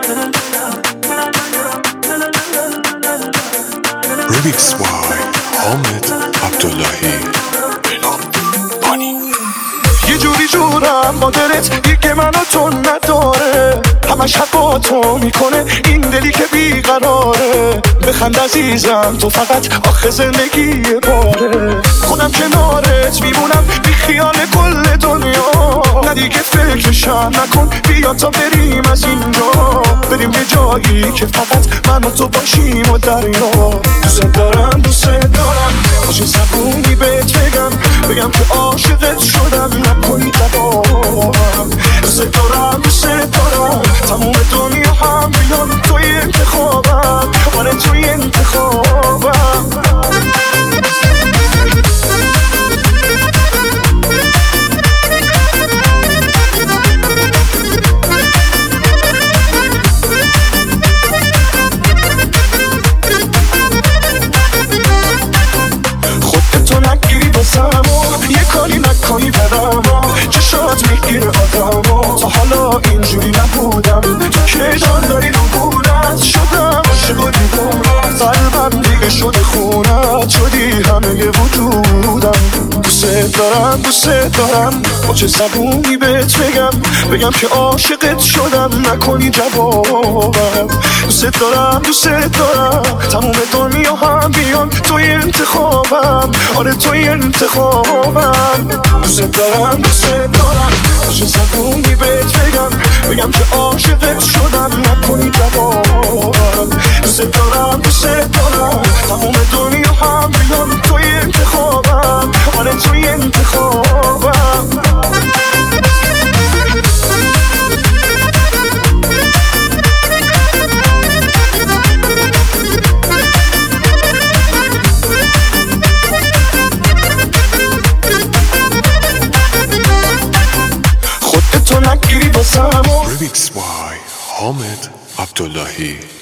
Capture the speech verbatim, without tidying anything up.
Remix by حامد عبداللهی. یه جوری جورم با دلت دیگه منو تو نداره، همش حق با تو میکنه این دلی که بیقراره. بخند عزیزم تو فقط آخه زندگی باره، خودم کنارت میمونم بی خیال کل دنیا. نه دیگه فکرشم نکن، بیا تا بریم از اینجا، بریم یه جایی که فقط من و تو باشیم و دریا. دوست دارم دوست دارم باشه زبونی بهت بگم، بگم که عاشقت شدم نکنی جوابم. دوست دارم دوست دارم تموم دنیا هم بیان توی انتخابم، آره توی انتخابم. خودتو نگیری بازم و یه کاری نکنی برم، چشات میگیره آدم تا حالا اینجوری نبودم. تو که جان داری رو بودت شدم عاشق و دیوونت، قلبم دیگه شده خونت، شدی همه وجودم. دوست دارم دوست دارم با چه زبونی بهت بگم، بگم که عاشقت شدم نکنی جوابم. دوست دارم دوست دارم تموم دنیا هم بیان توی انتخابم، آره توی انتخابم. دوست دارم دوست دارم با چه زبونی بهت بگم، بگم که عاشقت شدم نکنی جوابم. دوست دارم دوست دارم تموم دنیا هم بیان توی انتخابم، آره توی انتخابم. خودتو نگیری بازم. Remix by حامد عبداللهی.